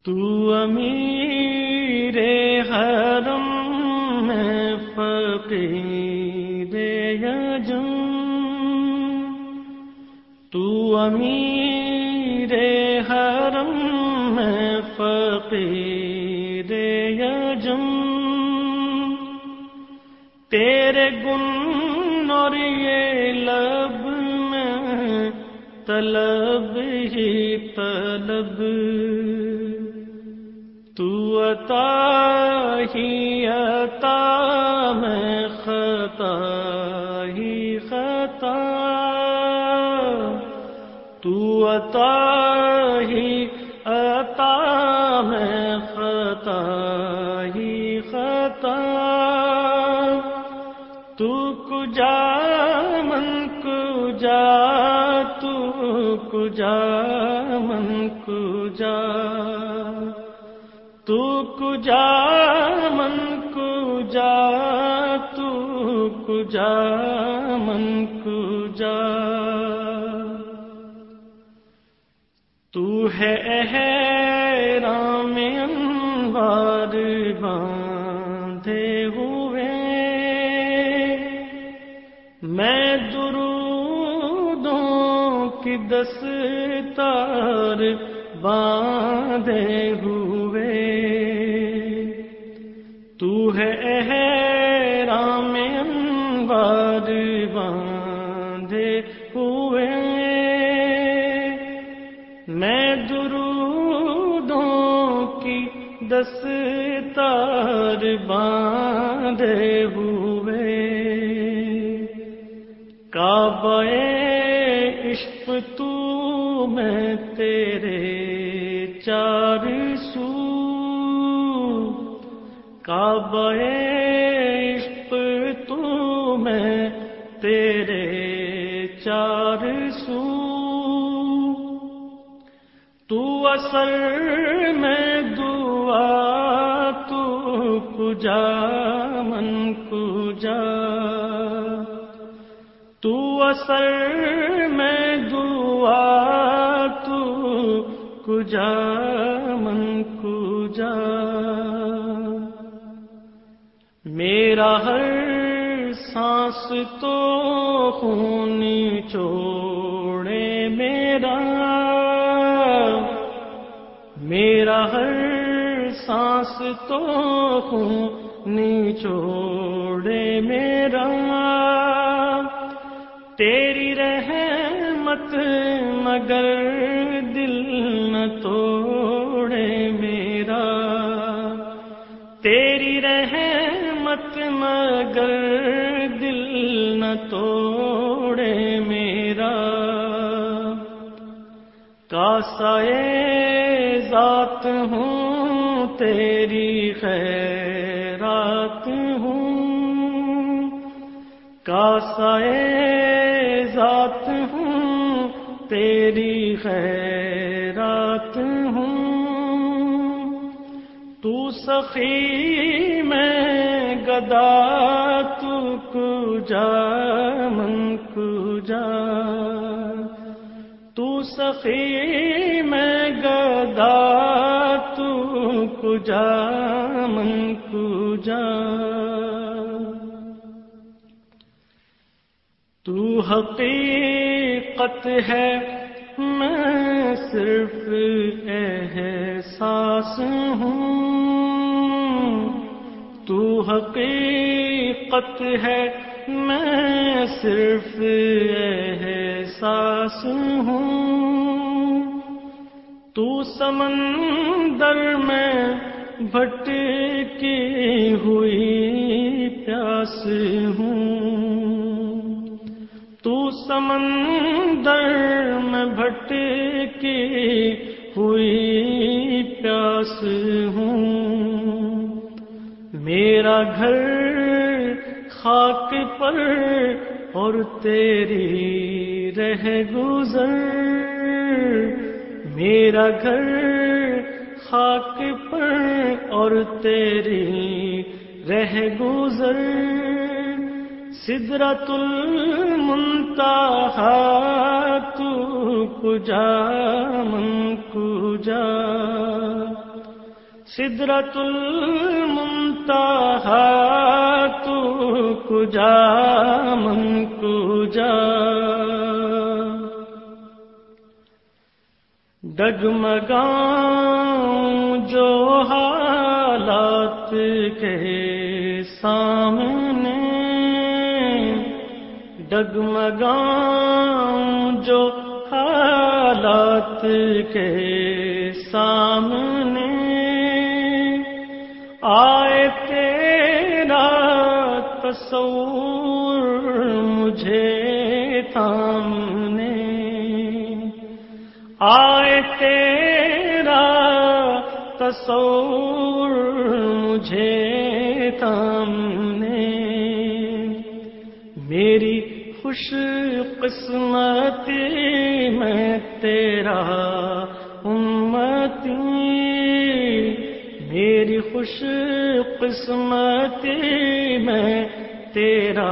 تو امیر حرم میں فقیر یجم، تو امیر حرم میں فقیر یجم، تیرے گن اور یہ لب میں طلب ہی طلب، تو عطا ہی عطا میں خطا ہی خطا، تو عطا ہی عطا میں خطا ہی خطا، تو کجا من کجا، تو کجا من کجا، تو کجا من کجا، تو کجا من کجا، تو ہے احرام انوار باندھے ہوئے، میں درودوں کی دستار باندھے ہوئے، تو ہے احرام انوار باندھے ہوئے، میں درودوں کی دستار باندھے ہوئے، کعبہ عشق تو میں تیرے چار سو، کعبہ عشق تو میں تیرے چار سو، تو اثر میں دعا، تو کجا من کجا، تو اثر میں دعا، تو کجا من کجا، میرا ہر سانس تو خون چوڑے میرا، میرا ہر سانس تو خون چوڑے میرا، تیری رحمت مگر دل نہ توڑے میرا، تیری رحمت مگر دل نہ توڑے میرا، کاسائے ذات ہوں تیری خیرات ہوں، کاسائے ذات ہوں تیری خیرات ہوں، تو سخی میں گدا، تو کجا من کجا، تو سخی میں گدا، تو کجا من کجا، تو حقیقت ہے میں صرف احساس ہوں، تو حقیقت ہے میں صرف احساس ہوں، تو سمندر میں بھٹکی ہوئی پیاس ہوں، تو سمندر میں بھٹکی ہوئی پیاس ہوں، میرا گھر خاک پر اور تیری رہ گزر، میرا گھر خاک پر اور تیری رہ گزر، سدرۃ المنتہا تو کجا من کجا، سدرت المنتہا تو کجا من کجا ڈگمگاؤں جو حالات کے سامنے ڈگمگاؤں جو حالات کے سامنے آئے تیرا تصور مجھے تھامنے آئے تیرا تصور مجھے تھامنے میری خوش قسمتی میں تیرا امتی میری خوش قسمتی میں تیرا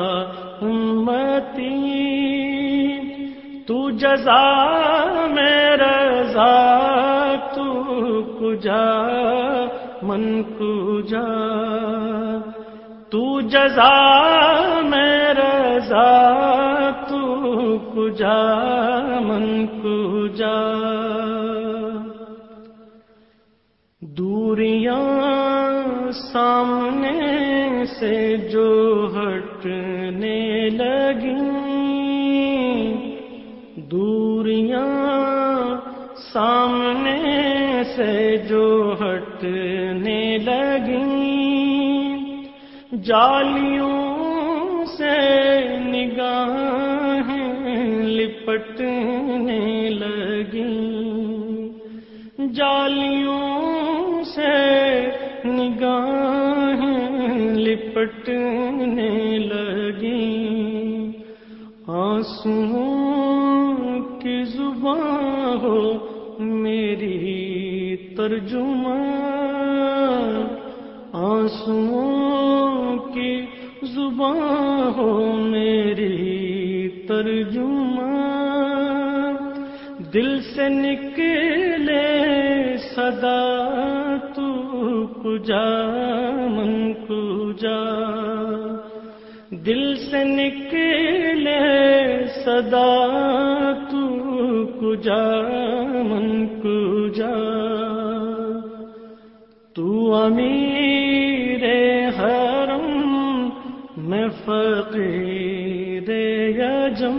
امتی تو جزا میں رضا تو کجا من کجا تو جزا میں رضا تو کجا من کجا دوریاں سامنے سے جو ہٹنے لگیں دوریاں سامنے سے جو ہٹنے لگیں جالیوں سے نگاہیں لپٹنے لگیں جالیوں سے نگاہیں لپٹنے لگیں آنسوؤں کی زبان ہو میری ترجمان آنسوؤں کی زبان ہو میری ترجمان دل سے نکلے صدا تو کجا من کجا دل سے نکلے صدا تو کجا من کجا تو امیر حرم میں فقیر عجم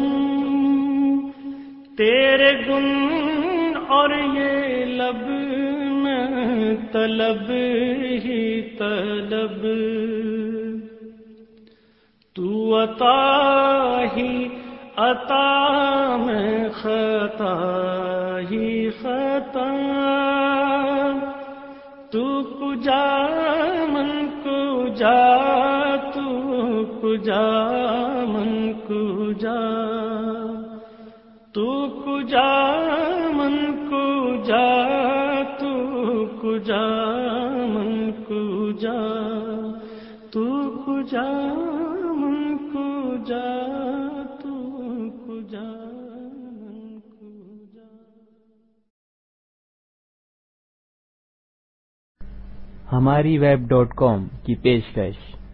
تیرے گن اور یہ لب میں طلب ہی طلب تو عطا ہی عطا میں خطا ہی خطا تو کجا من کجا تو کجا من کجا تو کجا من کجا تو کجا من کجا تو کجا من کجا تو کجا من کجا ہماری web.com کی پیشکش